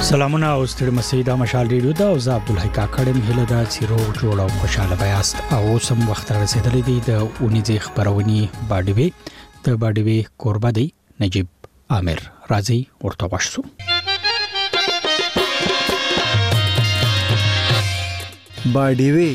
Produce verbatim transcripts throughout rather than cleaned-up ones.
سلامونه او ستړي مسیدا مشال ریډیو دا او زه عبدالحی کاکړم هله دا چیرو جوړ او خوشاله بیاست او سم وخت رسیدلې دی د اونیزه خبرونی باډوي د باډوي قربا دی نجیب عامر راځي ورته واشو باډوي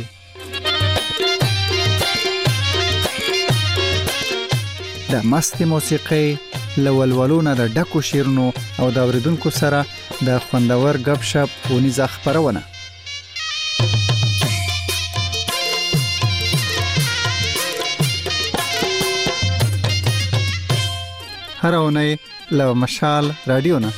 د مستي موسیقي لولولونه د ډکو شیرونو او د اوریدونکو سره د خوندور غب شپ اونیزه خبرونه هر اونۍ له مشال رادیو نه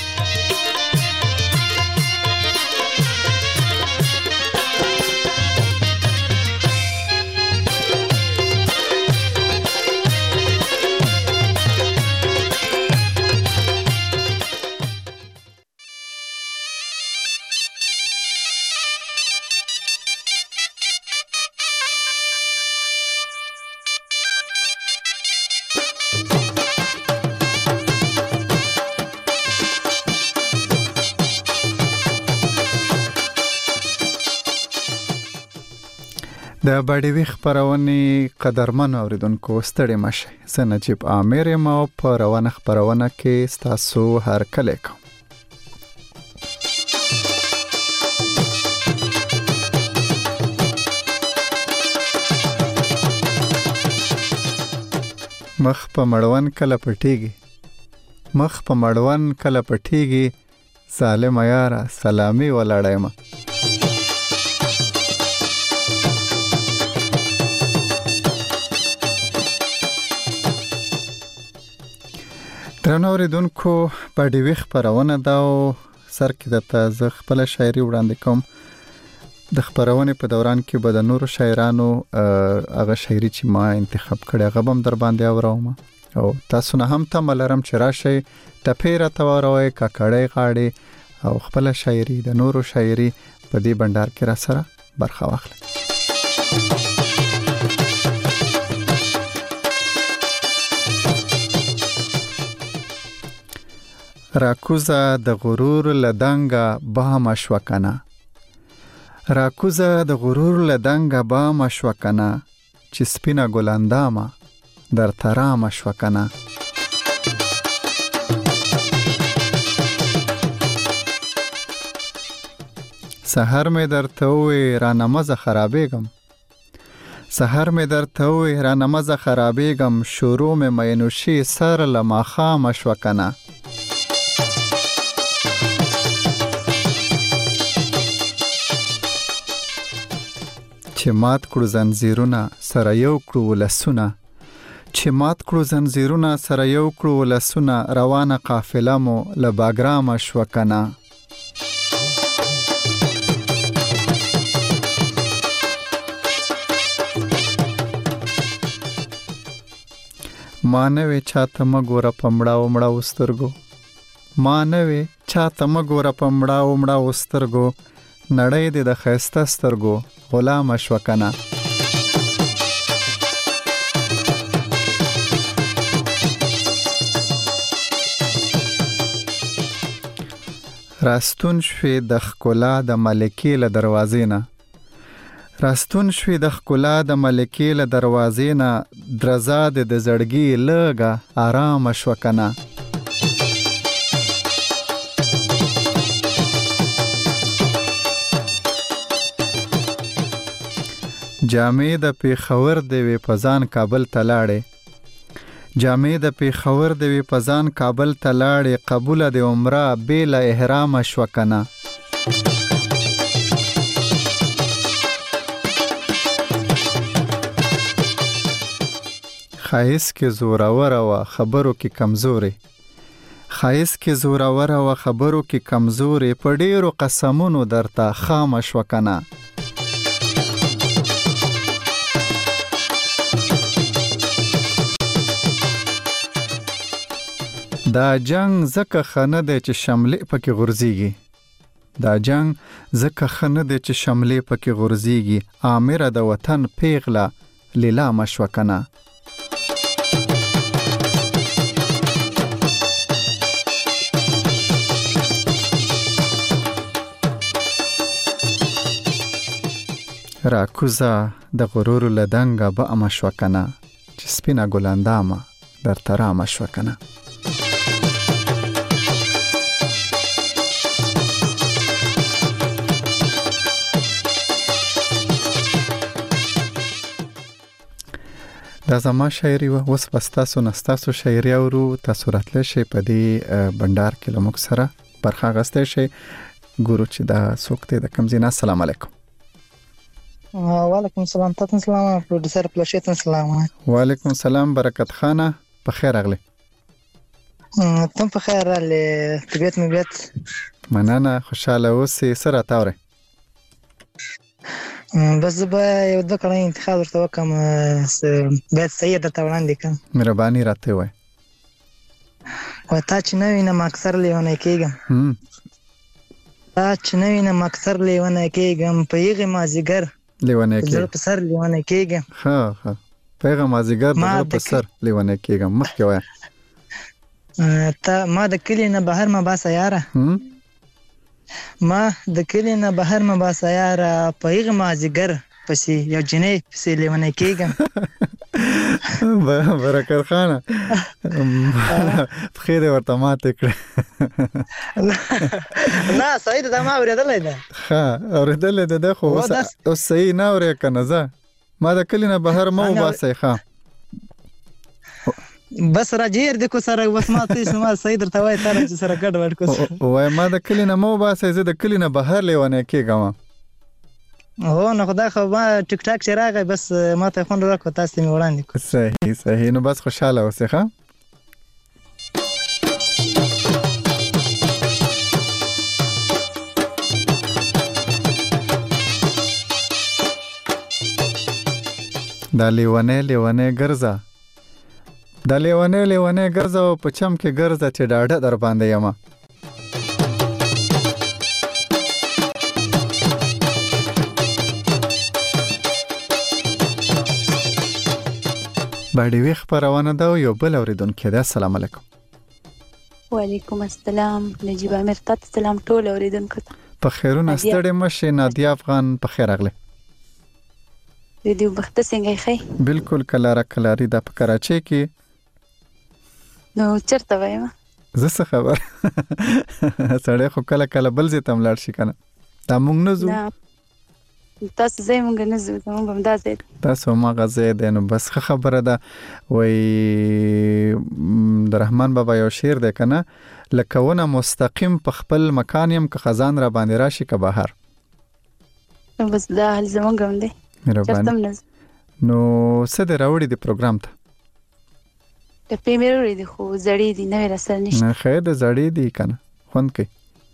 د باډوي خبرونه قدرمن اوریدونکو ستړي مشه زه نجیب عامر ما په روانه خبرونه کې ستاسو هر کله کوم مخ په مړوان کله پټيږي مخ په مړوان کله پټيږي ظالم یاره سلامي ولاړایم ترنور دونکو باډوي خبرونه دا سر کې د تازه خپل شاعري وړاندې کوم د خبرونه په دوران کې به د نورو شاعرانو هغه شاعري چې ما انتخاب کړي هغه هم در باندې اوروم او تاسو نه هم ته ملرم چې راشي ټپیره توروي کاکړې غاړي او خپل شاعري د نورو شاعري په دې بندر کې را سره برخه واخلئ راکوزه د غرور لدنګه با مشوکنه راکوزه د غرور لدنګه با مشوکنه چې سپینه ګلاندامه در ترا مشوکنه سحر می درته وې را نمازه خرابېږم سحر می درته وې را نمازه خرابېږم شروع می مینوشي سر لماخا مشوکنه چې مات کړو زنجیرونه سره یو کړو ولسونه چې مات کړو زنجیرونه سره یو کړو ولسونه روانه قافله مو له باګرام شوکنه مانوي چاته مګوره پمړا ومړا وسترګو مانوي چاته مګوره پمړا ومړا وسترګو نړۍ دې د خسته سترګو غلام شوکنه راستون شوي د ښکلا د ملکې له دروازې نه راستون شوي د ښکلا د ملکې له دروازې نه درزا دې د زړګي لږه آرام شوکنه جامې د پیښور دی وی پزان کابل تلاړې جامې د پیښور دی وی پزان کابل تلاړې قبول د عمره بیل احرام شوکنه خایس کې زورور او خبرو کې کمزوري خایس کې زورور او خبرو کې کمزوري په ډیرو قسمونو درته خام شوکنه دا جنگ زکه خنه ده چې شملې پکې غورځيږي دا جنگ زکه خنه ده چې شملې پکې غورځيږي امره د وطن پیغله لیلا مشوکنه را کوزا د غرور لدنګ به امشوکنه چې سپینا ګلاندامه در ترامه شوکنه. دا زما شاعري و. اوس بس تاسو نستاسو شاعري اورو. تاسو راتلی شئ په دې بندار کې له موږ سره برخه اخیستی شئ. ګورو چې دا څوک دی د کوم ځای نه. السلام علیکم. وعلیکم السلام. تاسو سلام پروډوسر پلاشیت سلام. وعلیکم السلام برکت خانه په خیر راغلی. تم په خیر راغلی. طبیعت مې بیت مننه. خوشاله اوسې. سره تاوره بس زه یو دوه کړه انتخاب ورته وکم باید صحیح درته وړاندې کړم. مهرباني راته وای. و تا چې نه وینم اکثر لیونی کېږم. تا چې نه وینم اکثر لیونی کېږم په هغې مازدیګر لیونی کېږم. زړه په سر لیونی کېږم. ښه ښه په هغه مازدیګر د زړه په سر لیونی کېږم. مخکې وایه. ته ما د کلي نه بهر مه باسه یاره. ما د کلي نه بهر مه باسه یاره په هغې مازدیګر پسې یو جنۍ پسې لیونی کېږم. برکت خانه پخې دې ورته ماتې کړې. نه صحیح ده. دا ما اورېدلی ده. ښه اورېدلی ده. خو اوس صحیح نه اورې که نه. زه ما د کلي نه بهر مه وباسئ. ښه بس راجیر د کو سره بس ما ته ما صحیح درته وای تر چې سره ګډ وډ کو وای ما د کلی نه مو باسه. زه د کلی نه بهر لیونه کېږم. هو نو خدای خو ما ټیک ټاک چې راغی بس ما ته خوند راکو. تاسو مې وړاندې کو. صحیح صحیح. نو بس خوشاله اوسئ. ښه دا لیونه لیونه ګرځه. دا لیونه لیونه ګرځه او په چم کې ګرځه چې ډاډه در باندې یمه. باډي وی خبرونه دا یو بل اوریدونکو ده. السلام علیکم. وعلیکم السلام. نجیب امیر تاسو سلام ټول اوریدونکو ته. په خیرونه ستړي مشه. نادیا افغان په خیر راغله. دې وخت څنګه ښه؟ بالکل کلاره کلاری د په کراچۍ کې. نو چرته وایم؟ زه څه خبر. سړی خو کله کله بل ځای ته ملاړ شي کنه. دا مونږ نه ځو. تاسو ځای مونږ نه ځو. مونږ هم دا ځای تاسو ماغه ځای دی. نو بس ښه خبره ده. وای د رحمان بابا یو شعر دی کنه. لکه ونه مستقیم په خپل مکان یم که خزان را باندې راشي که بهر. بس دا حل زمونږ هم دی. مهرباني. نو څه دې راوړي د پروګرام ته؟ د پیمې راوړي دي خو زړې دي نوې راسره نشته. نه خیر د زړې دي کنه خوند کوي.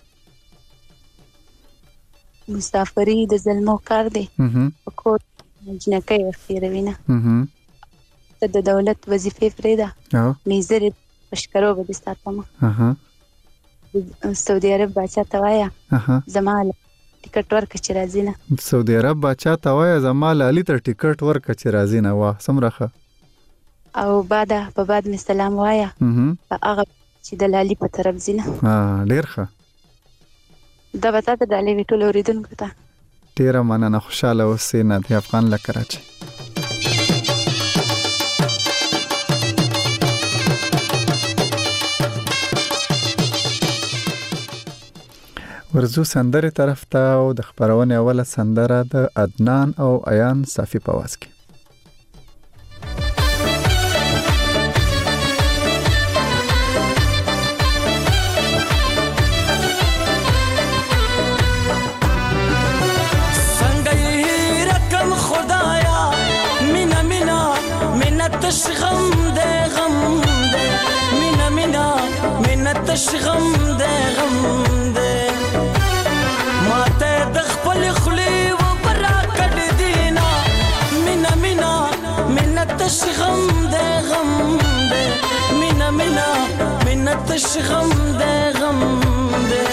مسافري د زلمو کار دی. په کور جنکۍ وخت تېروي نه. ته د دولت وظیفې پرېږده. نیزرې په شکرو به دې ساتمه. سعودي عرب باچا ته وایه زما ټیکټ ورکړه چې راځي نه. سعودي عرب باچا ته وایه زما علي ته ټیکټ ورکړه چې راځي نه. واه څومره ښه. او بعد په بعد مې سلام وایه په هغه چې د لالي په طرف ځي نه. ډېر ښه. دا به تا ته ډالۍ وي ټولو اورېدونکو ته. ډېره مننه. خوشحاله اوسې. نادیا افغان له کراچۍ. ورزو سندره طرف ته او د خبرونه اوله سندره د عدنان او ایان صافی په واس کې. غم دے غم دے مینا مینا منتش غم دے غم دے ماته د خپل خلی و برا کډ دینا مینا مینا منتش غم دے غم دے مینا مینا منتش غم دے غم دے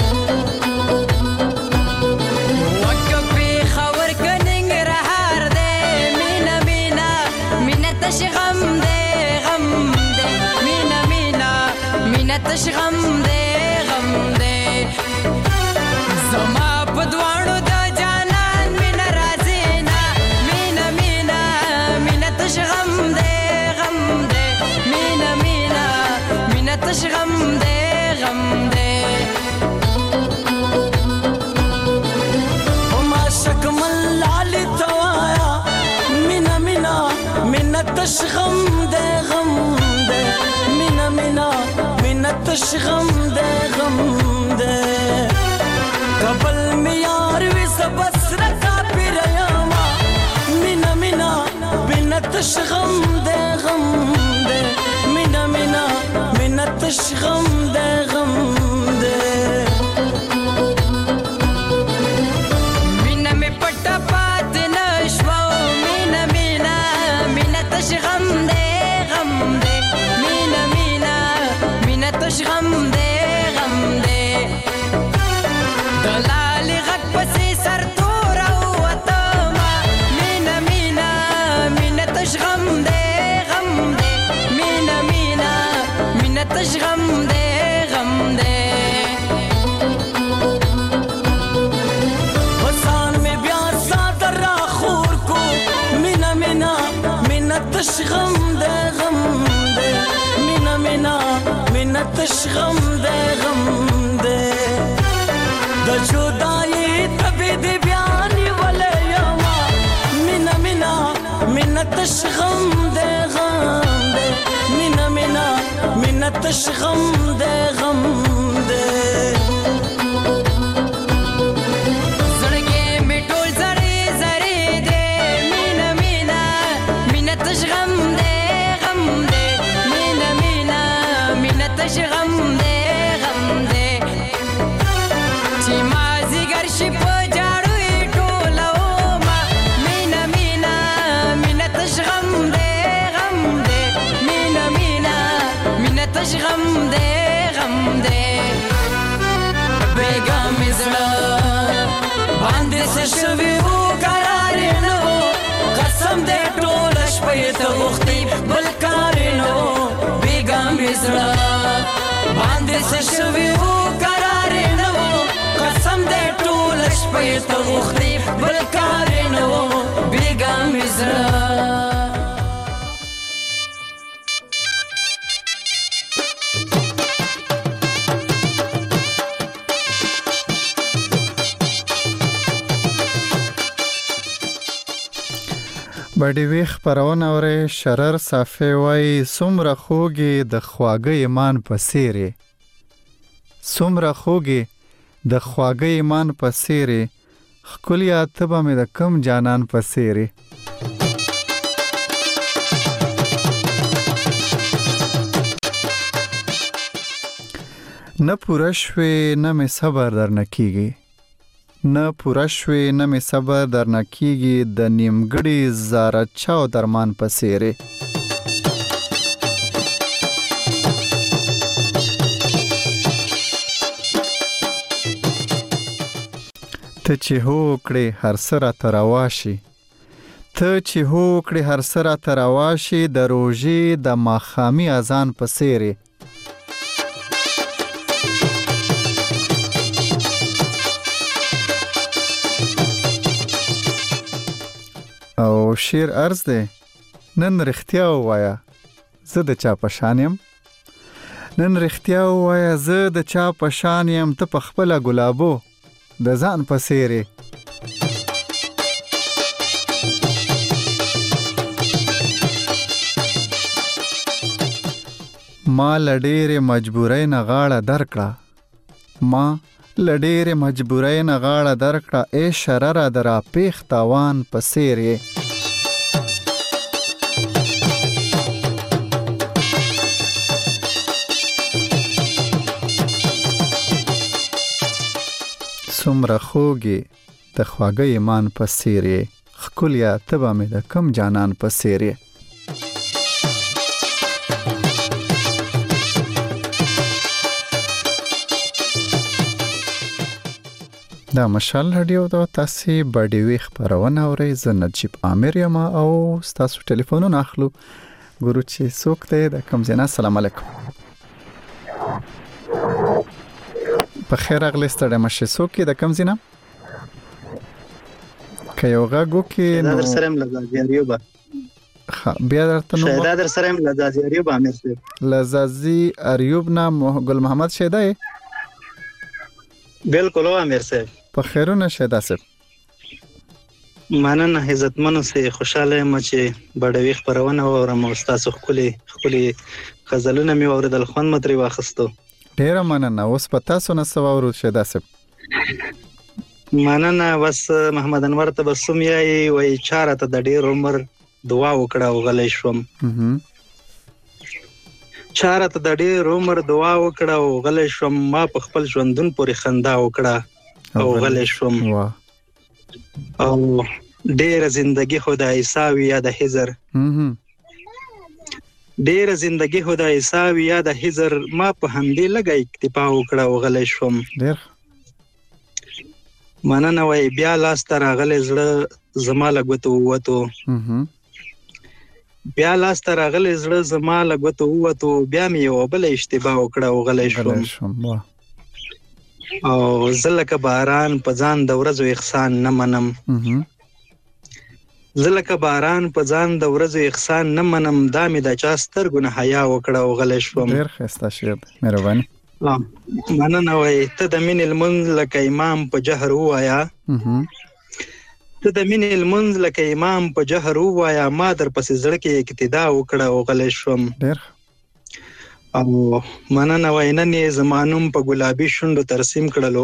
غم دے غم دے مینا مینا مینتش غم دے غم دے زما په دوانو د جانان مینا راځي تش غم دے غم دے قبل میار وی سبس رکا پیریاما مینا مینا مینا تش غم دے غم دے مینا مینا مینا تش غم دے غم دے مینا میں پٹا پات نشوا مینا مینا مینا تش غم دے غم دے مینا مینا مینا تش غم دے غم دے دلال غک پسی سر تورا وطما مینا مینا مینا تش غم دے غم دے مینا مینا مینا تش غم دے غم دے حسان میں بیار سادر را خور کو مینا مینا مینا تش غم دے غم دے مینا مینا مینا تش غم دے غم دے د جدائی تبی دی بیانی ولی یما مینا مینا مینا تش غم دے غم دے مینا مینا مینا تش غم دے غم دے زڑگے میں ٹول زڑی زڑی دے مینا مینا مینا تش غم دے غم دے مینا مینا مینا تش غم دے غم دے چی مازی گرشی پو جاڑوی ٹولا اوما مینا مینا مینا تش غم دے غم دے مینا مینا مینا تش غم دے غم دے بیگا مزڑا باندے سے شوی ہو قراری نو قسم دے ٹولش پیت وقتی بلکاری نو بیگا مزڑا باندے سے شوی ہو قراری نو قسم دے ټولش پیت وقتی بلکاری نو بیگا مزڑا بډې وی خپرونه اورې شرر صافی وای څومره خوږې د خواږه ایمان په څیرې څومره خوږې د خواږه ایمان په څیرې ښکلیا ته به مې د کم جانان په څیرې نه پوره شوې نه مې صبر درنه کیږي نه پوره شوې نه مې صبر درنه کیږي د نیمګړي زاره چاو درمان په څیرې ته چې هو کړې هر څه راته روا شي ته چې هو کړې هر څه راته روا شي د روژې د ماښامي اذان په څیرې او شیر عرض دی نن رښتیا ووایه زه د چا په شان یم نن رښتیا ووایه زه د چا په شان یم ته په خپله ګلابو د ځان په څیرې ما له ډېرې مجبورۍ نه غاړه درکړه ما له ډېرې مجبورۍ نه غاړه درکړه ای شرره د راپېښ تاوان په څیرې څومره خوږې د خواږه ایمان په څیرې ښکلیا ته به مې د کم جانان په څیرې دا مشال رادیو دا تاسې بډې وی خپرونه اورئ زه نجیب عامر یم او ستاسو ټلیفونونه اخلو ګورو چې څوک دی د کوم ځای نه السلام علیکم په خیر راغلی ستړی مه شئ څوک یې د کوم ځای نه که یو غږ وکړي نو در سره یم له ځاځي ایوبه بیا درته نوم شهدا در سره یم له ځاځي ایوب عامر صاحب له ځاځي ایوب نه ګل محمد شهدا یې بالکل و عامر صاحب په خیرونه شهدا صاحب مننه عزتمنو سه خوشاله یم چې بډوي خبرونه اورم او تاسو خولي خولي غزلونه مې اوریدل خوند متري واخستو ډیر مننه. اوس پتا سونه سوارو شدا سب مننه. بس محمد انور ته بسوم یای وای چاره ته د ډیر عمر دعا وکړه او غلې شوم. چاره ته د ډیر عمر دعا وکړه او غلې شوم. ما په خپل ژوندون پورې خندا وکړه او غلې شوم. او ډیر زندگی خدای ساوي یا د هزر ډیر زندگی خدای ساوي یا د هزر ما په همدې لګا اکتفا وکړه او غلې شوم. ډیر مننه. وای بیا لاس تر غلې زړه زما لګوتو وته بیا لاس تر غلې زړه زما لګوتو وته بیا مې یو بل اشتباه وکړه او غلې شوم. او زلک باران په ځان د ورځو احسان نه منم زلک باران په ځان د ورځو احسان نه منم دا مې د چا سترګو نه حیا وکړه او غلې شوم. ډیر ښه شعر مهرباني. مننه. وای ته د مینې المنز لکه امام په جهر وایا ته د مینې المنز لکه امام په جهر وایا ما در پسې زړه کې اقتدا وکړه او غلې شوم. ډیر او مننه. وای نن زمانوم په ګلابي شونډو ترسیم کړلو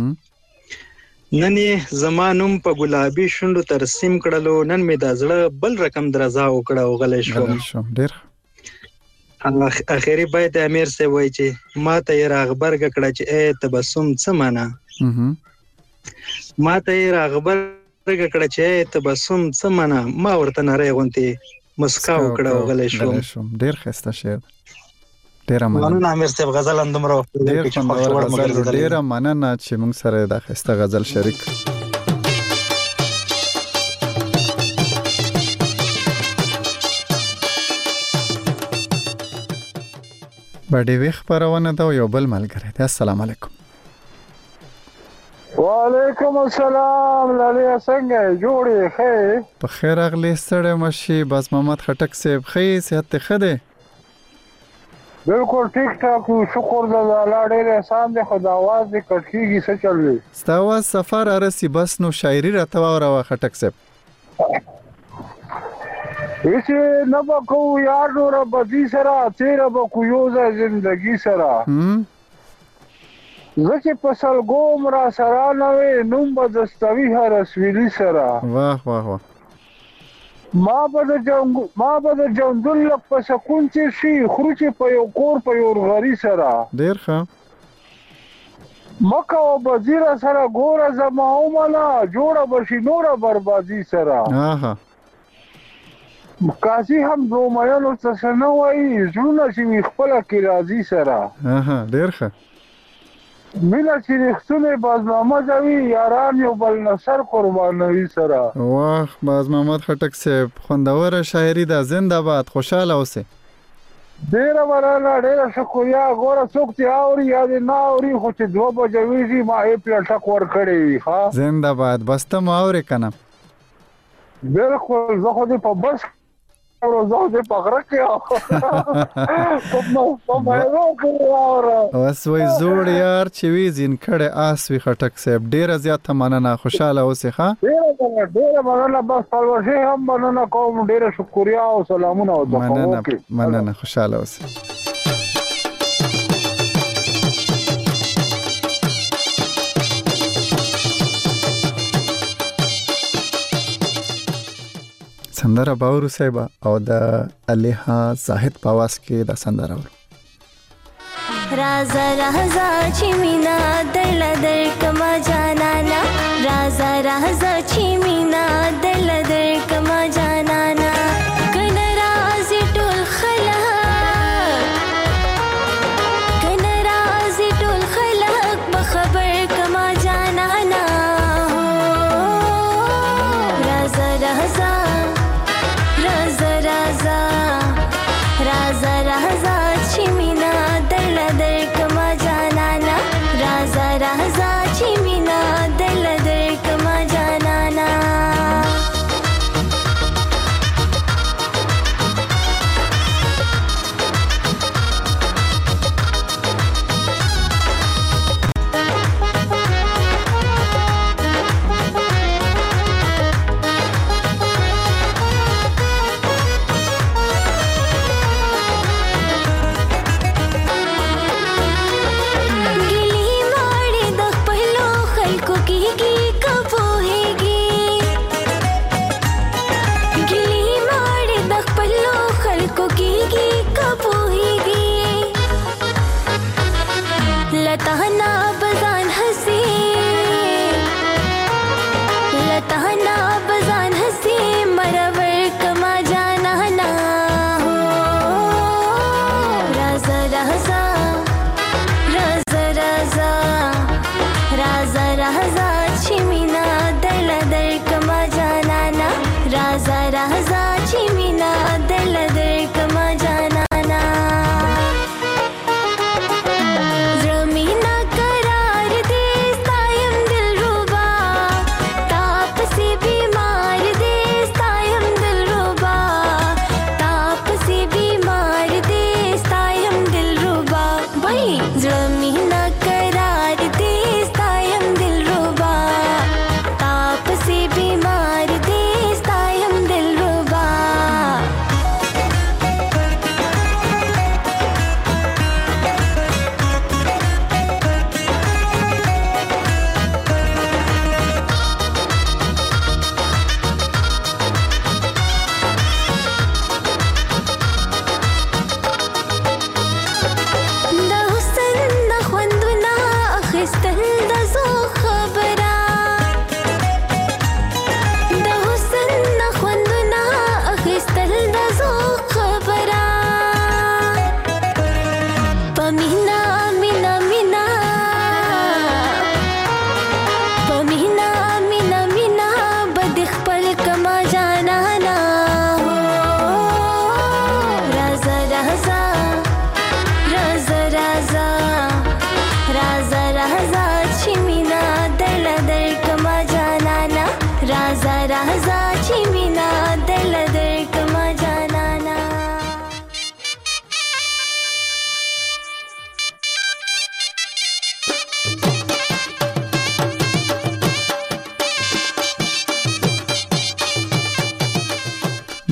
نن زمانوم په ګلابي شونډو ترسیم کړلو نن مې د زړه بل رقم درزا وکړه او غلې شوم. ډیر اخیری بیت امیر سے وای چې ما ته راغبرګ کړه چې اے تبسم څه معنا ما ته راغبرګ کړه چې اے تبسم څه معنا ما ورته نری غونتی مسکا وکړه او غلې شوم. ډیر ښه شعر. ډیر مننه. مننه امیر صاحب. غزل اندمرو ډیر مننه. ډیر مننه چې موږ سره د ښه غزل شریک. باندې وی خبرونه دا یو بل ملګری دی. السلام علیکم. وعلیکم السلام. لاله څنګه جوړې ښه په خیر اغلی سره مشي بس محمد خټک صاحب ښه صحت ښه دی؟ بالکل ټیک ټاک شکر د الله ډېر احسان دی. خو د आवाज د کټکیږي څه چل دی؟ ستا आवाज سفر ارسي بس نو شاعري راته وراوه خټک صاحب. هیڅ نه بکو یار نور بدی سره تیرا بکو یوزه زندگی سره زکه پسل ګوم را سره نوې نوم بدستوي هر اسویلی سره. واه واه واه. ما بد جنگ ما بد جندل لک په سکون چې شي خروچ په یو کور په یو غری سره. ډیر ښه. مکه او وزیر سره ګوره زما اومنه جوړه بشي نور بربادي سره. اها قاضي هم دومایانو څه نه وایي زړونه چې خپل کې راضي سره. اها ډیر ښه. مینا چې رښتونه باز محمد اوی یاران یو بل نصر قربانوي سره. واه باز محمد خټک صاحب خوندوره شاعري ده. زنده باد. خوشاله اوسه. ډیر ورانه ډیر شکریا. ګوره څوک چې اوري یا نه اوري خو چې دوه بجې ویږي ما یې پلټک ور کړی وي. ها زنده باد. بس ته ما اوري کنه. بالکل زه خو دې په بس روزو دې پغره کې په ما په اوس وای زوړ یار چې وی زین کړه آس وی خټک صاحب ډیر زیات مننه. خوشاله اوسه. ها ډیر ډیر مننه. بس پلوشه هم مننه کوم. ډیر شکریا او سلامونه او مننه مننه. خوشاله اوسه. سندره باورو صاحب او د الیها زاهد پاواز کې د سندره ورو. رازا رازا چې مینا دل در کما جانانا رازا رازا چې مینا دل در کما جانانا کن رازي ټول خلق کن رازي ټول خلق بخبر کما جانانا رازا رازا رازا رازا رازا رازا چې مینا دل در کما جانانا رازا رازا چې مینا دل در کما جانانا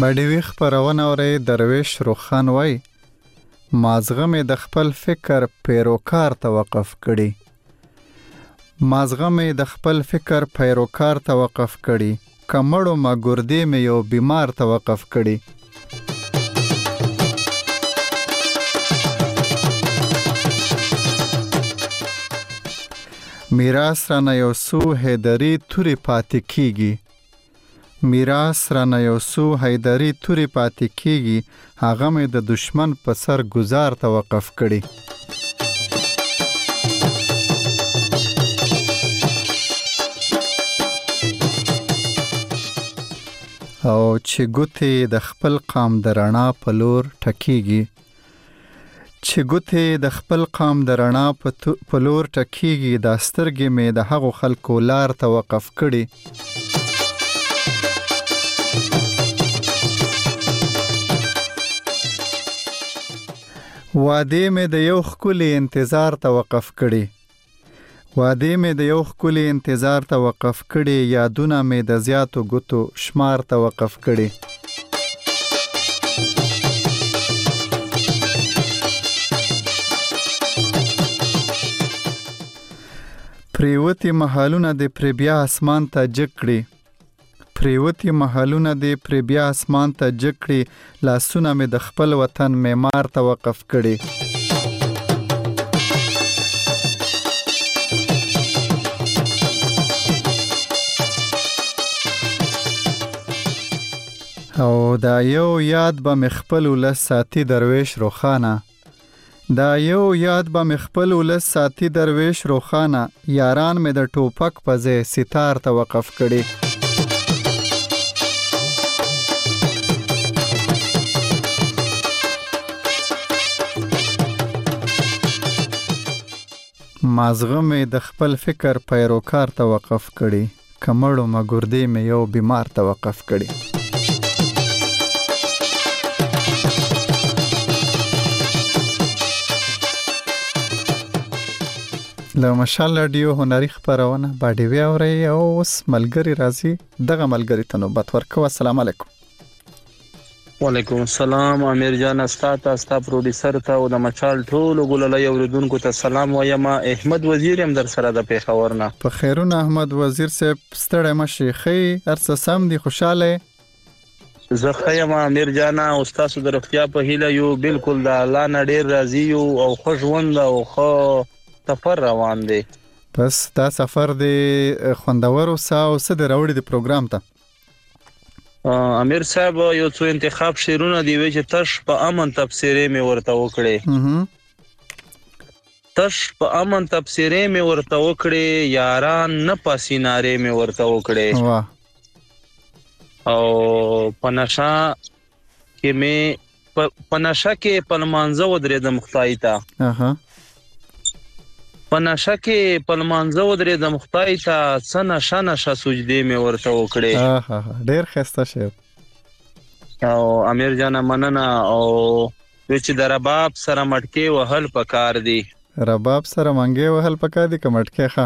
باډي وی خبرونه اوري درویش روخان وای مازغه مې د خپل فکر پیروکار توقف کړي مازغه مې د خپل فکر پیروکار توقف کړي کمړو ما ګردې مې یو بیمار توقف کړي میراث را نه یو سو هیدری توري پاتې کیږي میراث را نه یو سو هیدری توري پاتې کیږي هغه مې د دشمن په سر گزار توقف کړي او چې ګوتې د خپل قام د رڼا په لور ټکیږي چې ګوتې د خپل قام د رڼا په لور ټکیږي دا سترګې مې د هغو خلکو لار توقف کړي وادي مې د یو ښکلي انتظار توقف کړي وادي مې د یو ښکلي انتظار توقف کړي یادونه مې د زیاتو ګوتو شمار توقف کړي پریوتی محلونه د پری بیا اسمان ته جکړي پریوتی محلونه د پری بیا اسمان ته جکړي لاسونه مې د خپل وطن معمار توقف کړي او دا یو یاد به مخبل ولس ساتي درویش روخانه دا یو یاد به مخبل ولس ساتي درویش روخانه یاران مې د ټوپک په ځای ستار توقف کړي مازغه مې د خپل فکر پیروکار توقف کړي کمړو ما ګردې مې یو بیمار توقف کړي له مشال رادیو هنري خبرونه باډي وی اوري او اوس ملګری راځي دغه ملګری ته نوبت ورکو السلام علیکم وعلیکم السلام امیر جان استاد استا پروډوسر ته او د مچال ټول ګلله اوریدونکو ته سلام وایم احمد وزیر هم در سره د پیښور نه په خیرونه احمد وزیر صاحب ستړی مشيخي ارڅ سم دي خوشاله زه خیم امیر جان استاد د رختیا په هیله یو بالکل د الله نه ډیر راضی یو او خوشوند او خو سفر روان دی بس دا سفر دی خوندور او ساو سد راوړي د پروګرام ته امیر صاحب یو څو انتخاب شیرونه دی وی چې تش په امن تفسیرې مې ورته وکړې تش په امن تفسیرې مې ورته وکړې یاران نه پاسینارې مې ورته وکړې او پنشا کې مې پنشا کې پلمانځه ودرې د مختای ته اها پنشا کې پلمانځه ودرې د مختای ته سنه شنه ش سجدي مې ورته وکړې اها ډېر خسته شه او امیر جان مننه او چې د رباب سره مټکي وهل پکار دي رباب سره منګي وهل پکار دي کمټکي ښه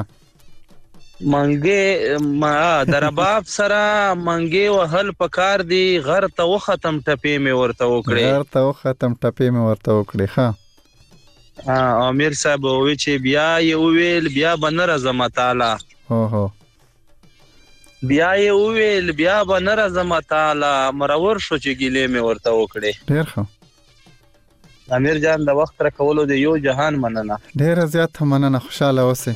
منګي ما د رباب سره منګي وهل پکار دي غر ته وختم ټپې مې ورته وکړې غر ته وختم ټپې مې ورته وکړې ښه امیر صاحب وی چې بیا یو ویل بیا بنر زم تعالی هو هو بیا یو ویل بیا بنر زم تعالی مرور شو چې ګیلې مې ورته وکړې ډیر ښه امیر جان د وخت را کولو د یو جهان مننه ډیر زیات مننه خوشاله اوسه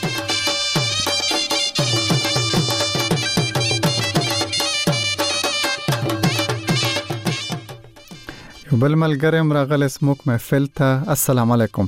بل ملګری راغلی سموک محفل ته السلام علیکم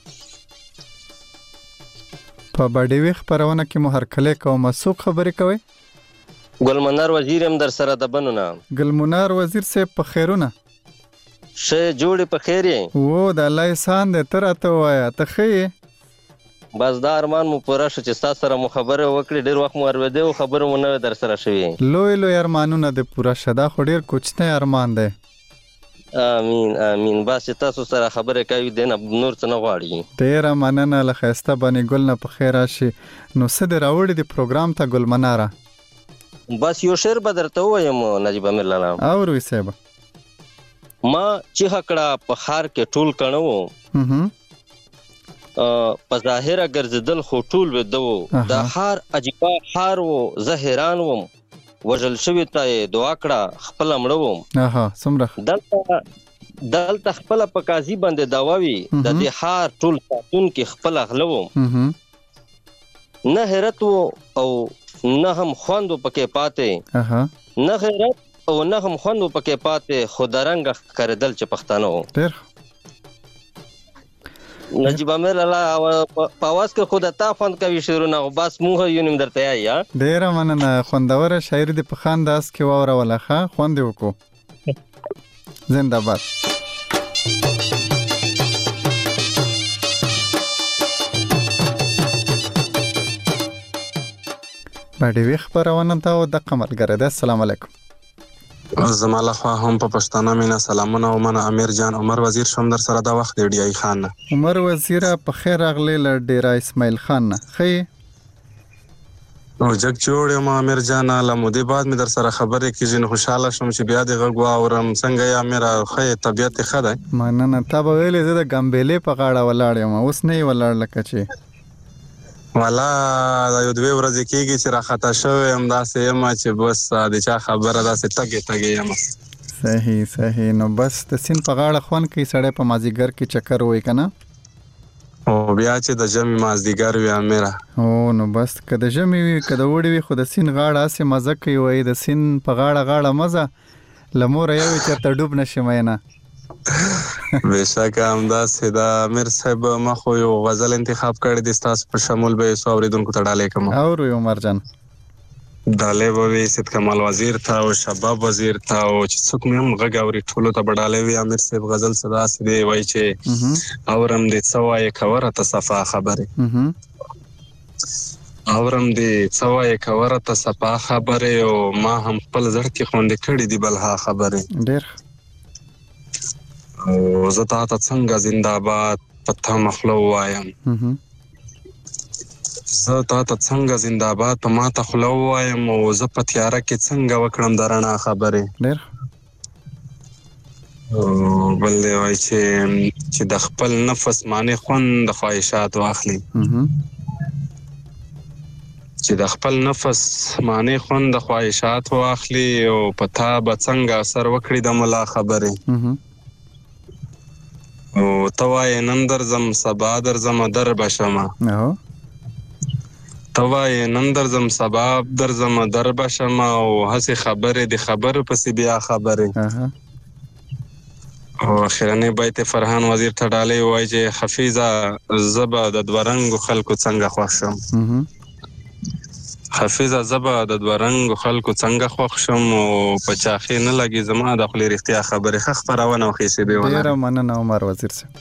په باډي وی خبرونه کې مو هر کله کوم سو خبرې کوي ګلمنار وزیر هم در سره د بنونه ګلمنار وزیر سه په خیرونه شه جوړ په خیر یې وو د الله احسان دې تر ته وایا ته خې بس دا ارمان مو پوره شو چې تاسو سره مو خبره وکړې ډیر وخت مو ورودې او خبره مو نه در سره شوې لوی لوی ارمانونه دې پوره شدا خو ډیر کوچنی ارمان دی امين امين بس تاسو سره خبره کوي دنه نور څه نه غواړي ډیر مننه لخيسته باندې ګل نه په خیر راشي نو سده راوړي دی پروګرام ته ګل مناره بس یو شعر به درته ووایم نجیب امیر لالا. اورو صاحب. ما چې هکړه په خار کې ټول کڼه وو په ظاهره ګرځېدل خو ټول ویده وو دا خار عجیبه خار وو زه حیران وم وژل شوي ته یې دعا کړه خپله مړه وم. څومره دلته دلته خپله په قاضي باندې دعوا وي د دې خار ټول ساتونکي خپله غله وم. نه حیرت وو او نه هم خوند پکې پاتې نه حیرت او نه هم خوند پکې پاتې خو د رنګ ښکارېدل چې پښتانه وو. ډېر نجیب امیر لالا په اواز کې خو د تا خوند کوي شعرونه خو بس موږ یو نیم درته یایي. ډېره مننه خوندوره شاعري دې په ښه انداز کې واوروله ښه خوند یې وکړو. زنده‌باد. باډي خبرونه دا او د قمرګره ده. السلام علیکم. زما له خوا هم په پښتانه مینا سلامونه او من امیر جان عمر وزیر شوم در سره دا وخت دی ډی ای خان. عمر وزیر په خیر راغلی ل ډیرا اسماعیل خان. خې او جگ جوړ یم امیر جان له مودې بعد می در سره خبرې کیږي نو خوشاله شوم چې بیا دې غږ واورم. څنګه یا امیر خې طبيعت ښه ده؟ مننه. تا به ویلې زه د ګمبېلې په غاړه ولاړ یم اوس نه ولاړ لکه چې والا دا یو دوه ورځې کېږي چې راخطا شوی یم داسې یم چې بس د چا خبره داسې تګې تګې یم. صحیح صحیح. نو بس د سیند په غاړه خوند کوي سړی په مازدیګر کې چکر وای که نه او بیا چې د ژمي مازدیګر وي امیره. او نو بس که د ژمي وي که د اوړي وي خو د سیند غاړه هسې مزه کوي وایي د سیند په غاړه غاړه مزه له موره یوې چېرته ډوب نه شي مینه. بېشکه همداسې ده امیر صاحب. ما خو یو غزل انتخاب کړی دی ستاسو په شمول به یې څو اورېدونکو ته ډالۍ کوم. اورو یې عمر جان. ډالۍ به وي سید کمال وزیر ته او شباب وزیر ته او چې څوک مې هم غږ اوري ټولو ته به ډالۍ وي. امیر صاحب غزل څه داسې دی وایي چې اورم دې څه وایې که ورته صفا خبرې اورم دې څه وایې که ورته صفا خبرې او ما هم خپل زړه کې خوندې کړي دي بلها خبرې. ډېر او زه تا ته څنګه زنده‌باد په تمه خوله ووایم زه تا ته څنګه زنده‌باد په ماته خوله ووایم او زه په تیاره کې څنګه وکړم د رڼا خبرې. ډېر او بل دی وایي چې چې د خپل نفس معنی خوند د خواهشات واخلي چې د خپل نفس معنی خوند د خواهشات واخلي او په تا به څنګه اثر وکړي د ملا خبرې. او ته وایې نن درځم سبا درځم در به شمه ته وایې نن درځم سبا درځم در به شمه او هسې خبرې د خبرو پسې بیا خبرې. او اخرنی بیت فرحان وزیر ته ډالۍ وایي چې حفیظه زه به د دوه رنګو خلکو څنګه خوښ شم حفیظه زه به د دوه رنګو خلکو څنګه خوښ شم او په چاخې نه لګي زما د خولې رښتیا خبرې ښه خپرونه او ښې سیبې ولري. ډېره مننه عمر وزیر صاحب.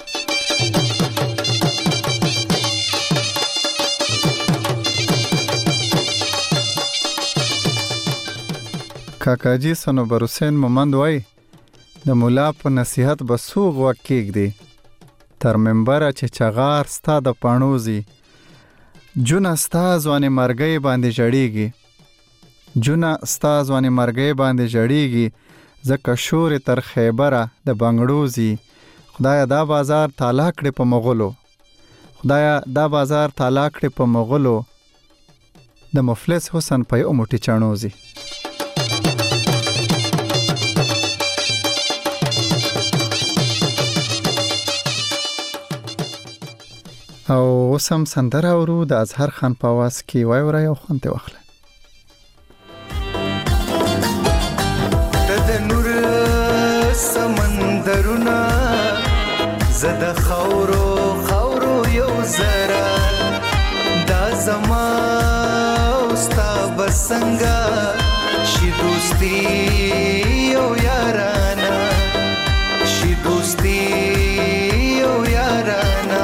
کاکاجي صنوبر حسین مومند وایي د مولا په نصیحت به څوک غوږ کېږدي تر منبره چې چغار ستا د پاڼوزي جونه ستا ځوانې مرګۍ باندې ژړېږي جونه ستا ځوانې مرګۍ باندې ژړېږي ځکه شورې تر خیبره د بنګړوزي خدایه دا بازار تالا کړې په مغلو خدایه دا بازار تالا کړې په مغلو د مفلس حسن په یو موټي چاڼوزي. او اوس هم سندره اورو د اظهر خان په اواز کې وای ورای او خوند واخله. د نور سمندرونه زد خورو خورو یو زرا دا زما استا بسنګا شي دوستي یو یارانا شي دوستي یو یارانا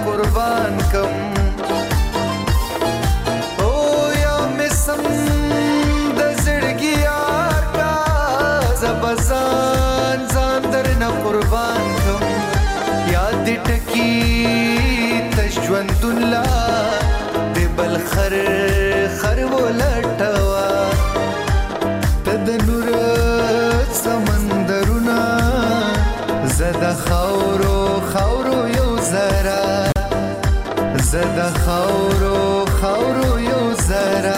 قربان کم او یا مسم د زړګي یار کا زبزان ځان درنه قربان کم یاد ټکی تجوند الله د بل خر خر ولټوا تد نور سمندرونه زدا خاورو خاورو یو زرا زدا خاورو خاورو یو زرا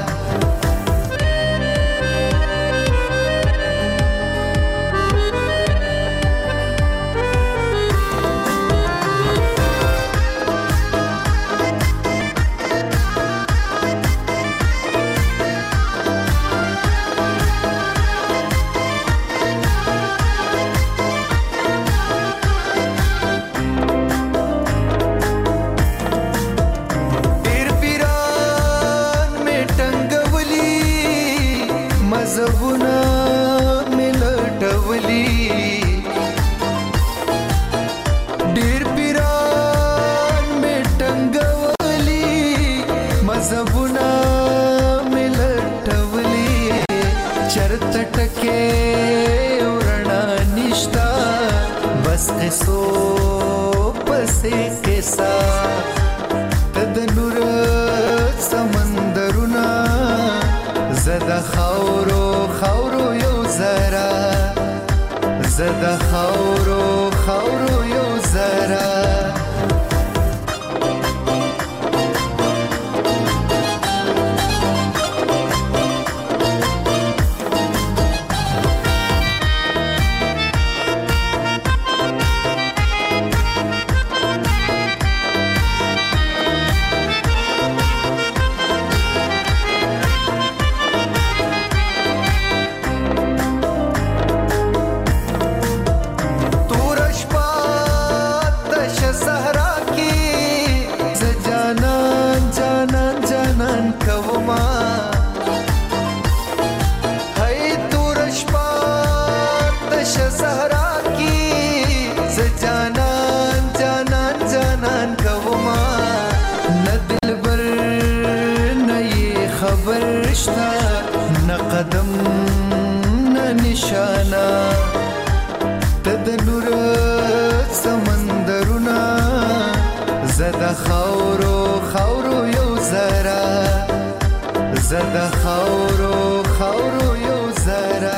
सो पसे के साथ तद नूर समंदरुना زدا خاورو خاورو یو زرا زدا خاورو خاورو یو زرا قدم نه نشانا تد نور سمندرونه زدا خاورو خاورو یو زرا زدا خاورو خاورو یو زرا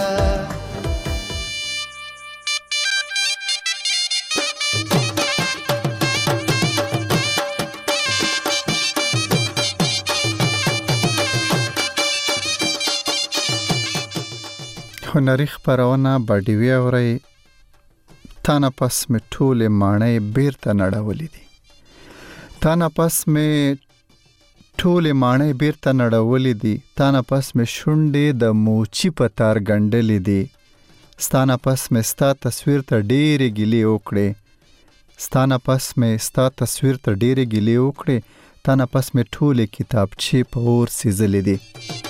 هنري خبرونه باډیوي اوري تانا پس می ټوله مانې بیرته نړولې دي تانا پس می ټوله مانې بیرته نړولې دي تانا پس می شونډې د موچی په تار ګنډلې دي ستانا پس می ستا تصویر ته ډېرې ګلې وکړې ستانا پس می ستا تصویر ته ډېرې ګلې وکړې تانا پس می ټوله کتابچې په اور سيزلې دي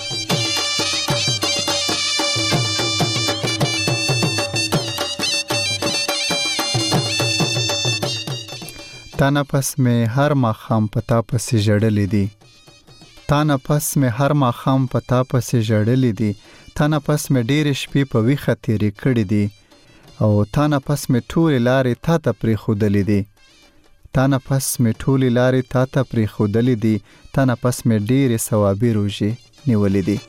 تانا پس میں ہر ماخام پتا پسې جړلې دي تانا پس میں هر ماخام پتا پسې جړلې دي تانا پس میں ډېر شپې په ویخه تیرې کړې دي او تانا پس میں ټول لارې تا ته پرې خودلې دي تانا پس میں ټول لارې تا ته پرې خودلې دي تانا پس میں ډېر ثوابي روزي نیولې دي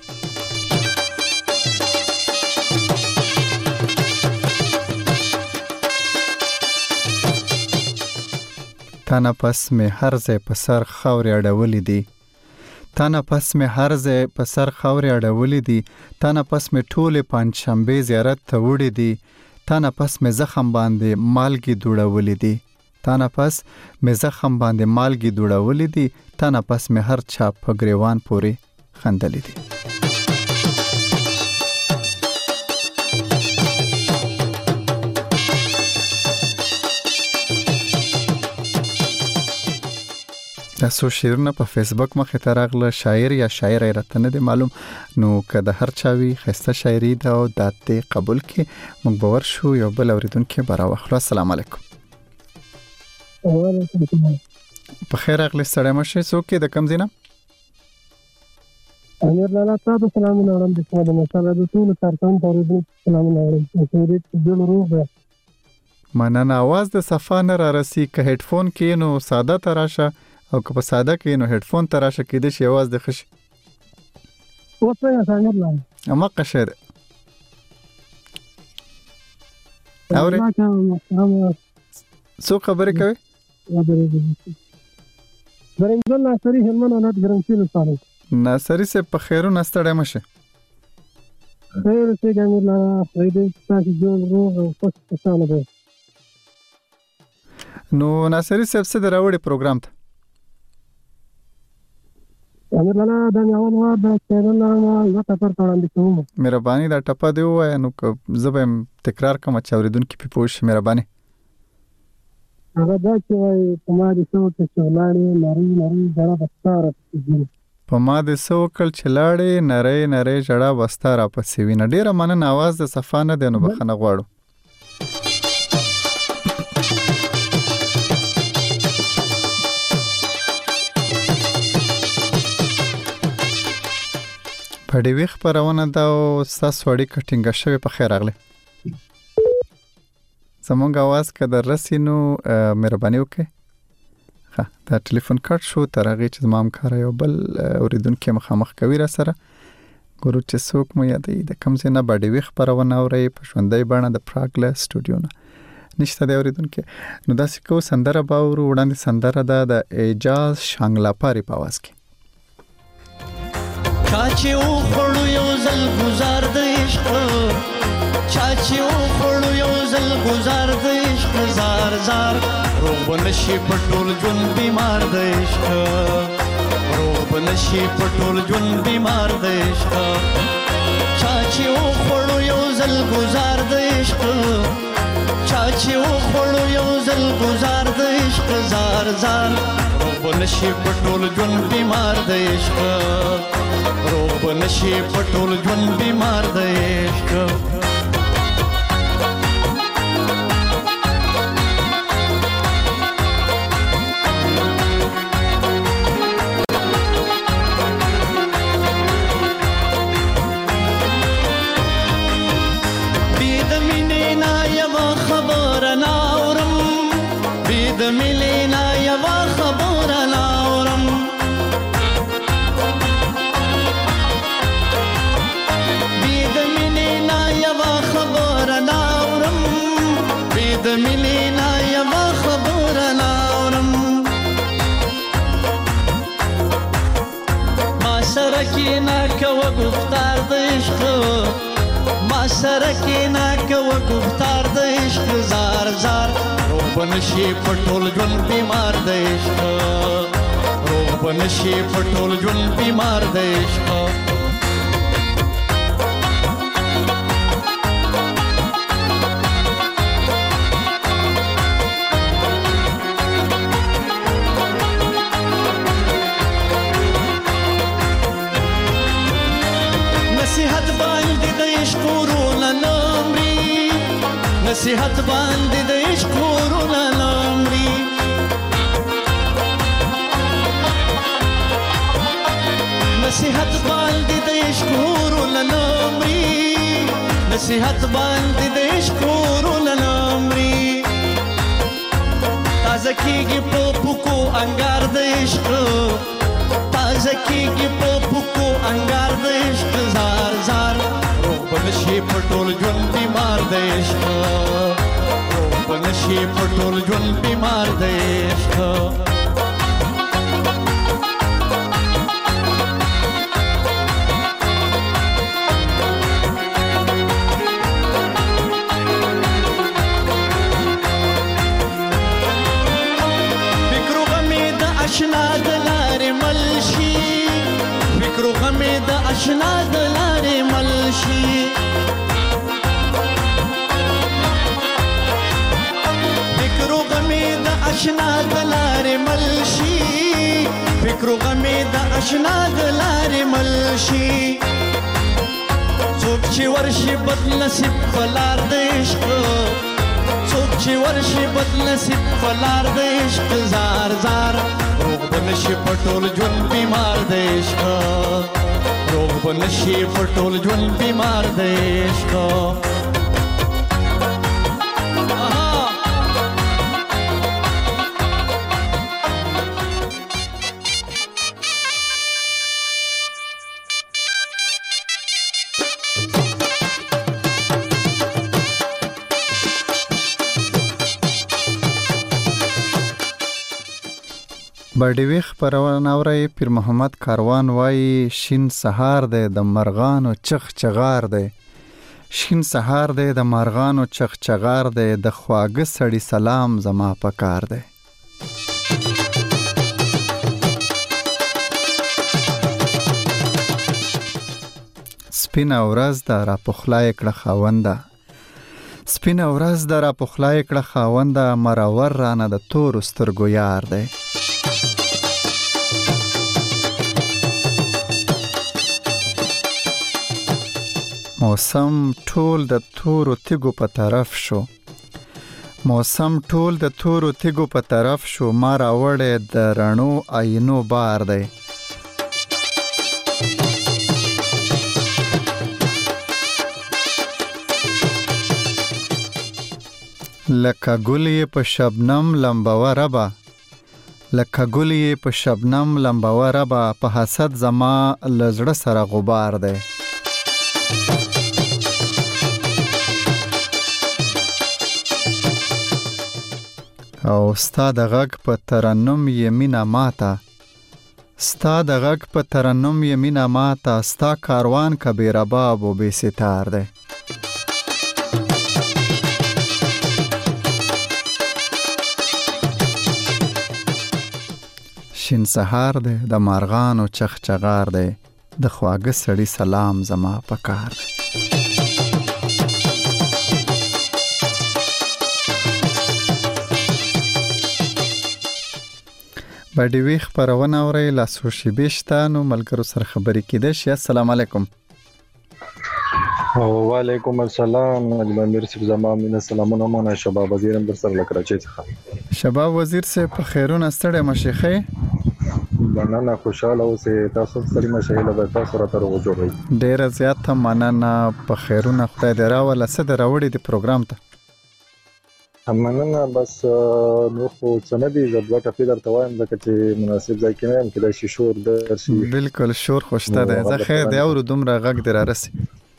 تانا پس میں هر ځای په سر خاورې اړولې دي تانا پس میں هر ځای په سر خاورې اړولې دي تانا پس میں ټولې پنځشنبې زیارت ته وړې دي تانا پس میں زخم باندې مالګي دوړولې دي تانا پس میں زخم باندې مالګي دوړولې دي تانا پس میں هر چا په ګریوان پورې خندلې دي تاسو شعرونه په فیسبوک مخه ترغله شاعر یا شاعر راته نه دی معلوم نو کله هر چاوي خسته شاعري دا او داته قبول کې موږ باور شو یو بل اوریدونکو برا واخلو. السلام علیکم. وعلیکم السلام. په خیر اغلی سړی مشه څوک د کم زینه امیر لالا تاسو سلام علیکم د کومه مسله د ټول کارتون پرېږدي سلام علیکم چې دې ډېر روغ مننه आवाज د صفا نه را رسی که هډفون کې نو ساده تراشه او که په ساده کې نو هډفون تراشه کې د شی आवाज د خش اوس یې څنګه لاله اما قشر اوري څو خبرې کوي درنګل ناصری هلمن اولاد ګرمسي لساره ناصری سے په خیرو نستړی مشه خیر سے ګمیر لا فائدې تاسو جوړ روغ او خوش خوشاله ده نو ناصری صاحب څه دراوړي پروګرام ته امیر لالا دا یو نو دا چینل نه زه ته پر وړاندې کوم مهرباني دا ټپه دی وای نو زبم تکرار کوم چې اوریدونکو په پوښ مهرباني هغه دا چې وای په ما دي څو ته چولانه نری نری جړه بستاره په ما دي څو کل چلاړې نری نری جړه بستاره پسې وینه ډیره مننه आवाज د صفانه دی نو بخنه غواړو په دې وخت پرونه دا تاسو وړي کټینګ شوی په خیر اغله زمونږ आवाज کده رسینو مهرباني وکړئ ها دا ټلیفون کارت شو ترغه چې زمام کار یو بل اوریدونکو مخامخ کوي را سره ګورو چې څوک مو یادې د کم څه نه باندې وخت پرونه اوري په ژوندۍ باندې د پراګله سټوډیو نه نشته دی اوریدونکو نو دا سکو سندره باور وړاندې سندره ده د اعجاز شانګلا پاری په आवाज کې چاچی او خړو یو زل گزار د عشق چاچی او خړو یو زل گزار د عشق زار زار روغ بنشي پټول جون بیمار د عشق روغ بنشي پټول جون بیمار د عشق چاچی او خړو یو زل گزار د عشق چاچی او خړو یو زل گزار د عشق زار زار روغ بنشي پټول جون بیمار د عشق روغ نشي پټول ژوند بیمار د عشق بيد مينينا يوا خبر ناورم بيد مينينا يوا خبر ناورم د ملینا یما خبر ناورم ما سره کې نا کو گفتار د عشق ما سره کې نا کو گفتار د عشق زار زار روغ بنشي پټول ژوند بیمار د عشق روغ بنشي پټول ژوند بیمار د عشق نصیحت باندې د عشق ورونه لمري نصیحت باندې د عشق ورونه لمري نصیحت باندې د عشق ورونه لمري تازه کیږي په پکو انګار د عشق تازه کیږي په پکو انګار د عشق زار زار بنشي پټول ژوند بیمار د عشق روغ بنشي پټول ژوند بیمار د عشق فکرو غمې د اشنا د لارې ملشي فکرو غمې د اشنا د لارې ملشي فکرو غمې د اشنا د لارې ملشي فکرو غمې د اشنا د لارې ملشي څوک چې ورشي بد نصیب فلار د عشق څوک چې ورشي بد نصیب فلار د عشق زار زار بنشي پټول ژوند بیمار دی عشق روغ بنشي پټول ژوند بیمار دی عشق بډیوي خپرونه اورئ. پیر محمد کاروان وایي شین سهار دی د مرغانو چغ چغار دی، شین سهار دی د مرغانو چغ چغار دی، د خواږه سړي سلام زما پکار دی. سپینه ورځ ده را پخلای کړه خاونده، سپینه ورځ ده را پخلای کړه خاونده، مرور رانه د تورو سترګو یار دی. موسم ټول د تورو تیګو په طرف شو، موسم ټول د تورو تیګو په طرف شو، ما راوړی د رڼو آینو بار دی. لکه ګل یې په شبنم لمبوه ربه، لکه ګل یې په شبنم لمبوه ربه، په حسد زما له زړه سره غبار دی. او ستا د غږ په ترنم یې مینه ماته، ستا د غږ په ترنم یې مینه ماته، ستا کاروان که بې رباب و بې ستار دی. شین سهار دی د مارغانو چغ چغار دی، د خواږه سړي سلام زما پکار دی. بډیوي خپرونه اورئ. لاسو شیبې شته نو ملګرو سره خبرې کیدای شي. السلام علیکم. وعلیکم السلام. نجم امیر صاحب زما مینه سلامونه. مانه شباب وزیر هم در سره له کراچۍ څخه. شباب وزیر صاحب په خیرونه ستړی مشې ښې؟ مننه، خوشحاله اوسئ. تاسو ستړي مشې، هیله ده تاسو راته روغ جوړئ. ډېره زیاته مننه. په خیرونه خدای دې راوله. څه دې راوړي دې پروګرام ته؟ مننه. بس نو خو څه نه دي، زه دوه ټپې درته وایم ځکه چې مناسب ځای کې نه یم، کېدای شي شور درشي. بالکل شور خو شته دی. زه خیر دی اورو دومره غږ دې رارسي.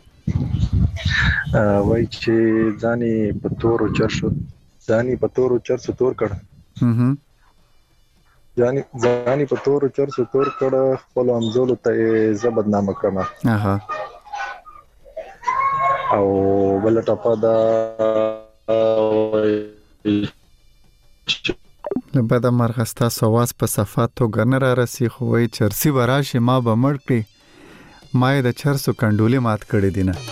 وایي چې ځان یې په تورو چرسو ځان یې په تورو چرسو تور کړ، ځان یې په تورو چرسو تور کړ، خپلو همزولو ته یې زه بدنامه کړمه. او بله ټپه ده له بده مرغه ستاسو اواز په صفا توګه نه رارسي، خو وایي چرسي به راشي ما به مړ کړي، ما یې د چرسو کنډولې مات کړي دي نه.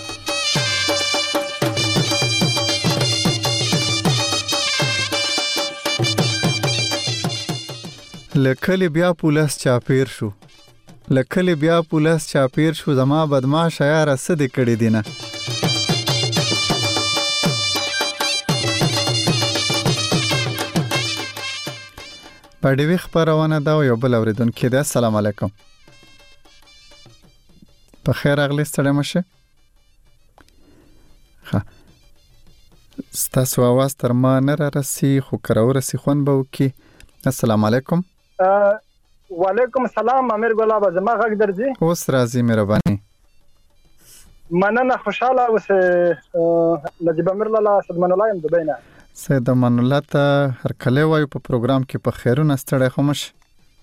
له کلي بیا پولس چاپیر شو، له کلي بیا پولس چاپیر شو، زما بدماشه یاره څه دې کړي دي نه. بډیوي خپرونه دا یو بل اوریدونکي دی. السلام علیکم. په خیر راغلی، ستړی مشه. ښه، ستاسو اواز تر ما نه رارسي، خو که راورسي خوند به وکړي. السلام علیکم. وعلیکم السلام. امیر ګلاب، زما غږ درځي؟ اوس راځي، مهرباني. مننه، خوشحاله اوسئ. نجیب امیر لالا، سیدمن الله یم دبۍ نه. سید امان الله ته هرکلی وایو په پروګرام کې. په خیرونه ستړی خو مشه؟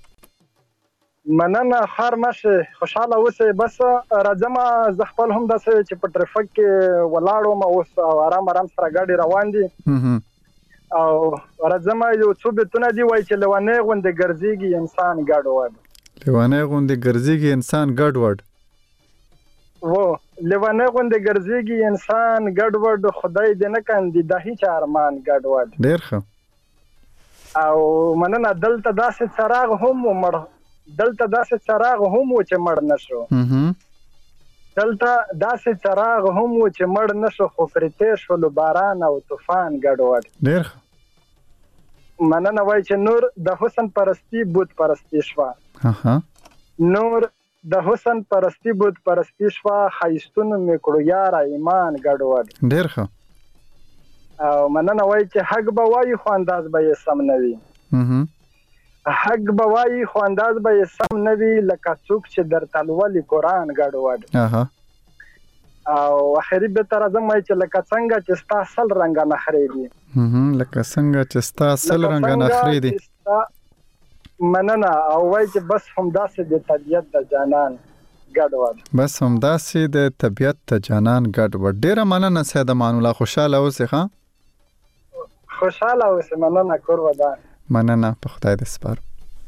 مننه، خیر مشه، خوشحاله اوسئ. بس راځم، زه خپل هم داسې چې په ټرافیک کې ولاړ وم، اوس ارام ارام سره ګاډي روان دي او راځم. یو څو بیتونه دي وایي چې لیونی غوندې ګرځېږي انسان ګډوډ، لیونی غوندې ګرځېږي انسان ګډوډ. و لیونی غوندې ګرځېږي انسان ګډوډ، خدای دې نه کاندي دا هیچ ارمان ګډوډ. ډېر ښه. او مننه. دلته داسې څراغ هم و مړ، دلته داسې څراغ هم و چې مړ نه شو، دلته داسې څراغ هم و چې مړ نه شو، خو پرې تېر شولو باران او طوفان ګډوډ. ډېر ښه. مننه وای چې نور د حسن پرستی بت پرستی شوا اها نور د حسن پرستی بت پرستی شوا خیستون میکړو یار ایمان ګډوډ ډیر ښه او مننه وای چې حق به وای خو انداز به یې سم نه وي حق به وای خو انداز به یې سم نه وي لکه څوک چې در تلولي قرآن ګډوډ اها او اخري به تر ازم وای چې لکه څنګه چې ستا سل رنګ نخري دي لکه څنګه چې ستا سل رنګ نخري دي مننه او وای چې بس همداسې د طبيعت د جانان ګډوډ بس همداسې د طبيعت د جانان ګډوډ ډیره مننه سید امان الله خوشاله اوسې ښه خوشاله اوسې مننه کور ودان مننه په خدای دې سپارم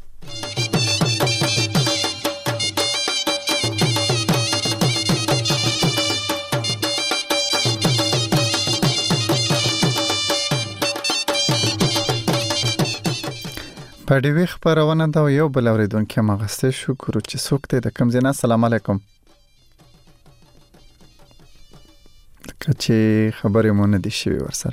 په دې وخت خبرونه دا یو بل اوریدونکو مغسته شکر چې څوک ته د کوم ځای السلام علیکم کچې خبرې مونږ دي شي ورسره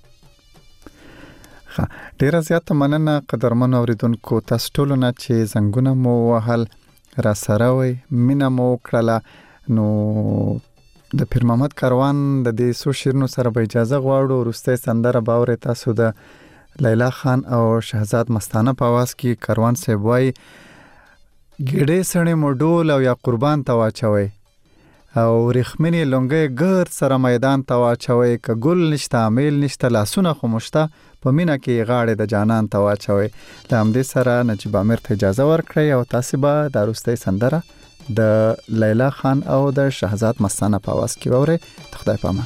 ښه ډیر زیات مننه قدرمن اوریدونکو تاسو ټول نه چې زنګونه مو وهل را سره وي مینا مو کړله نو د پیر محمد کاروان د دې سو شیرونو سره به اجازه غواړو ورسته سندره باور تاسو د لیلا خان او شهزاد مستانه په आवाज کې کاروان صاحب وای ګډې سړې مډول او یا قربان تواچوي او رخمنې لونګې ګر سره میدان تواچوي ک ګل نشته امیل نشته لاسونه خمشته په مینا کې غاړې د جانان تواچوي لامدې سره نجيب امیر ته اجازه ورکړی او تاسو به د روستي سندره د لیلا خان او د شهزاد مستانه په आवाज کې وره خدای پامان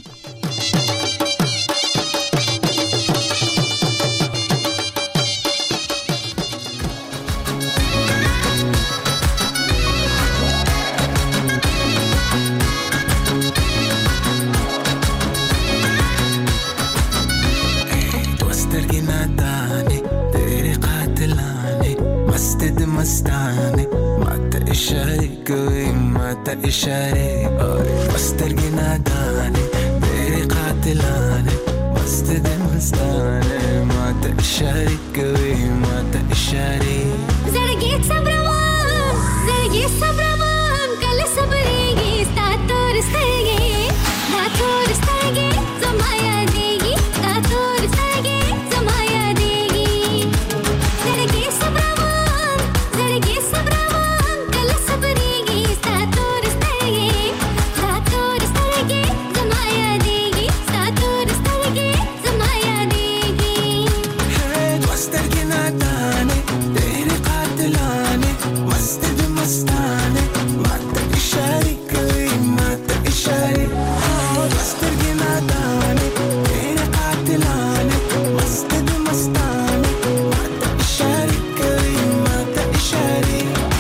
مستانه ماته اشاره کوي ماته اشاره مسترګې نادانه ډېرې قاتلانه مست د مستانه ماته اشاره کوي ماته اشاره زړګي صبروان زړګي صبروان کله صبرېږي ستا تور سترګې دا تور سترګې زما یادېږي دا تور سترګې زما یادېږي زړګي صبروان زړګي صبروان کله صبرېږي ستا تور سترګې دا تور سترګې زما یادېږي ستا تور سترګې زما یادېږي دوه سترګې نادانې ډېرې قاتلانې مست د مستانې ماته اشارې کوي ماته اشارې دوه سترګې نادانې ډېرې قاتلانې مست د مستانې ماته اشارې کوي ماته اشارې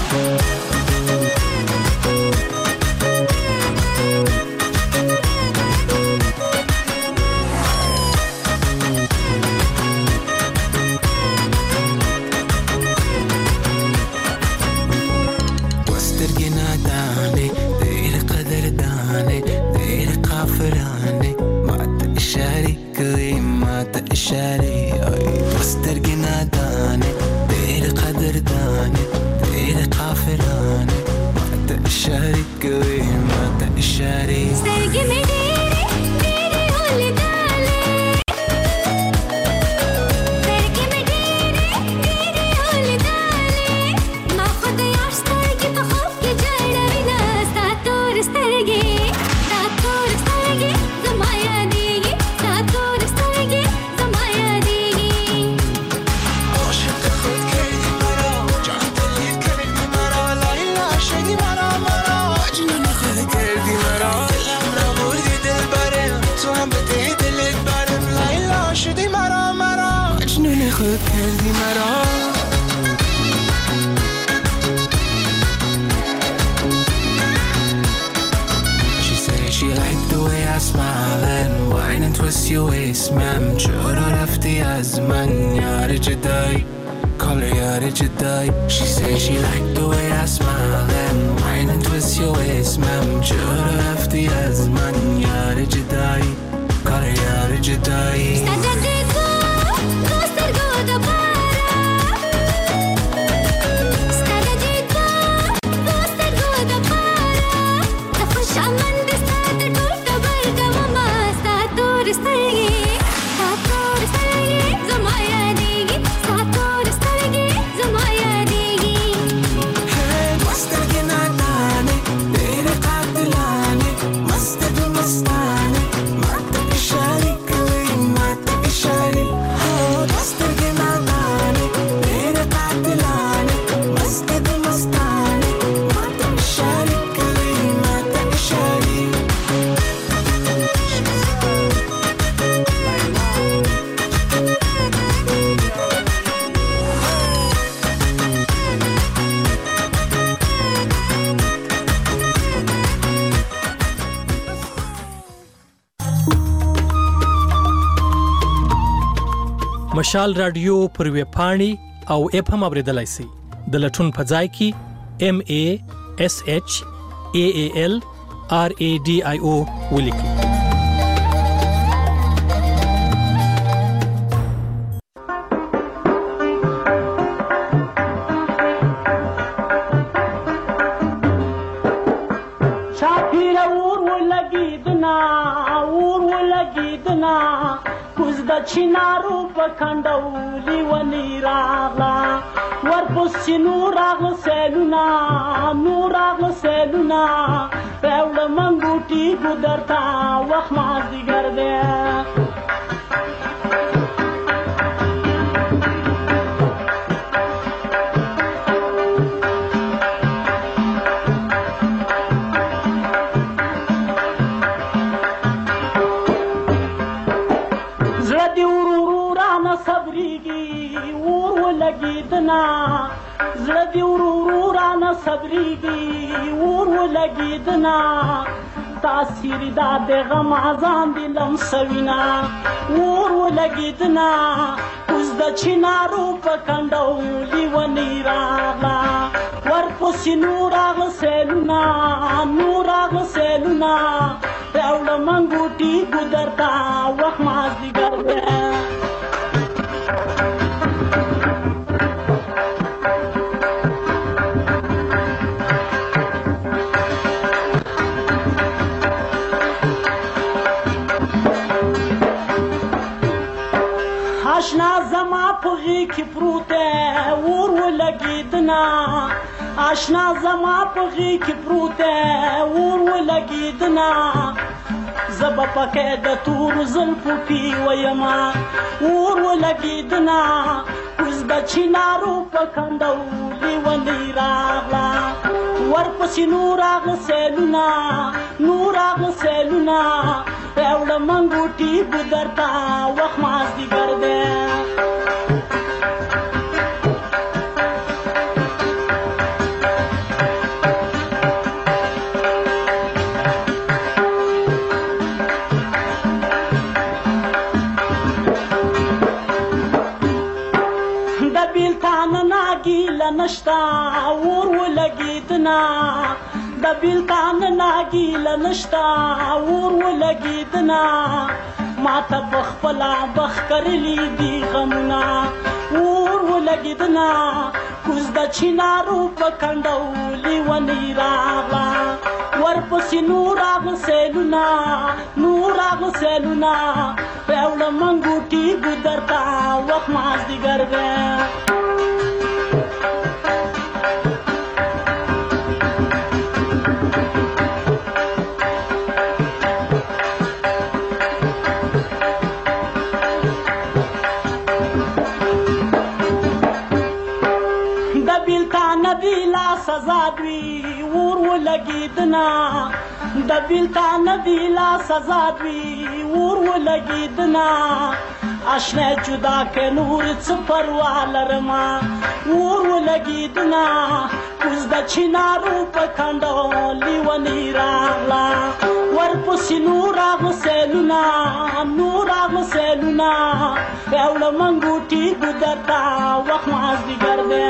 وسترګې نادانې ډېرې قدردانې ډېرې قافرانې ماته اشارې کوي ماته اشارې وسترګې نادانې ډېرې قدردانې ډېرې قافرانې ماته اشارې کوي ماته اشارې سترګې مې ډېرې ډېرې ولیدلې سترګې مې ډېرې ډېرې ولیدلې ما خو د یار سترګې په خوب کې جړوینه ستا تور سترګې ستا تور سترګې زما یادېږي ستا تور سترګې زما یادېږي عاشق خود کردی مرا جان دلیر کردی مرا لیلا شدی مرا مرا مجنون خود کردی مرا دلم را بردی دل برم تو هم بده دلت برم لیلا شدی مرا مرا مجنون خود کردی مرا She said she liked the way I smile and whine and twist your waist ma'am چرا رفتی از من یار جدایی call her یار جدایی She said she liked the way I smile and whine and twist your waist ma'am چرا رفتی از من یار جدایی call her یار جدایی ستا سترګو سترګو د مشال رادیو پر ویب پاڼې او اپ هم اوریدلای شئ. د لټون په ځای کې M A S H A A L R A D I O ولیکئ. چنارو پکندولی ونی راغلا ورپسې نور راغله سیلونه نور راغله سیلونه راوړه منګوټي ګودر ته وخت مازدیګر دی. زړه دی ورو رانه صبرېږي اور ولګېدنه تاثیر دا د غم ځان دې لمسوینه اور ولګېدنه اوس د چنارو په کنډو لیونی راغله ورپسې نور راغله سیلونه نور راغله سیلونه راوړه منګوټي ګودر ته وخت مازدیګر دی. آشنا زما په غېږ کې پروت دی اور ولګېدنه آشنا زما په غېږ کې پروت دی اور ولګېدنه زه به پکې د تورو زلفو پې ویمه اور ولګېدنه اوس د چنارو په کنډو لیونی راغله ورپسې نور راغله سیلونه نور راغله سیلونه راوړه منګوټي ګودر ته وخت مازدیګر دی. د بیلتانه ناګیله نشته اور ولګېدنه د بیلتانه ناګیله نشته اور ولګېدنه ما ته په خپله بخت کرلي دي غمونه اور ولګېدنه کوز د چنارو په کنډو لیونی راغله ورپسې نور راغله سیلونه نور راغله سیلونه راوړه منګوټي ګودر ته وخت مازدیګر دی. سزا دوی اور ولګېدنه د بیلتانه دی لا سزا دوی اور ولګېدنه آشنا جدا که نور څه پروا لرمه اور ولګېدنه اوس د چنارو په کنډو لیونی راغله ورپسې نور راغله سیلونه نور راغله سیلونه راوړه منګوټي ګودر ته وخت مازدیګر دی.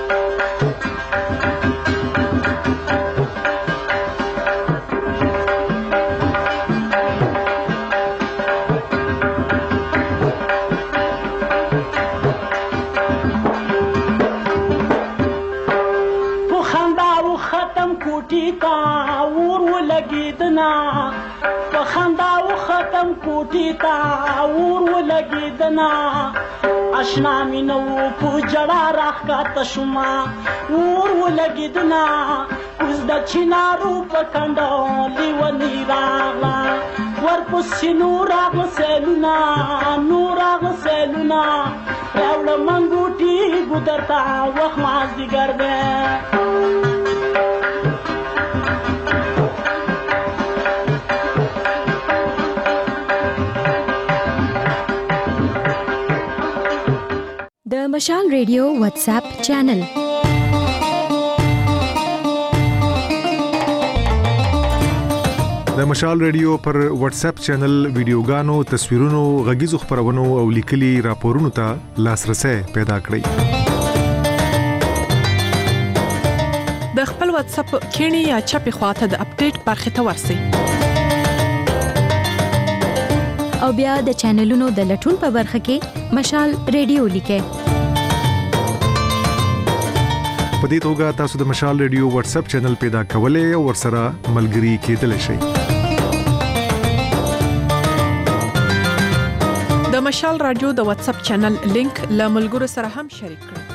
اور ولګېدنه په خندا و ختم کوټې ته اور ولګېدنه آشنا مې نه و په ژړا راښکته شومه اور ولګېدنه اوس د چنارو په کنډو لیونی راغله ورپسې نور راغله سیلونه نور راغله سیلونه راوړه منګوټي ګودر ته وخت مازدیګر دی. د مشال ریډیو واتس اپ چینل د مشال ریډیو پر واتس اپ چینل ویډیوګانو، تصویرونو، غږیزو خبرونو او لیکلي راپورونو ته لاسرسي پیدا کړئ. د خپل واتس اپ کینی یا چپی خواته د اپډیټ برخه ته ورسئ. او بیا د چینلونو د لټون په برخه کې مشال ریډیو لیکئ. په دې توګه تاسو د مشال ریډیو واتس اپ چینل پیدا کولای او ورسره ملګري کېدلی شئ. د مشال رادیو د واتس اپ چینل لینک له ملګرو سره هم شریک کړئ.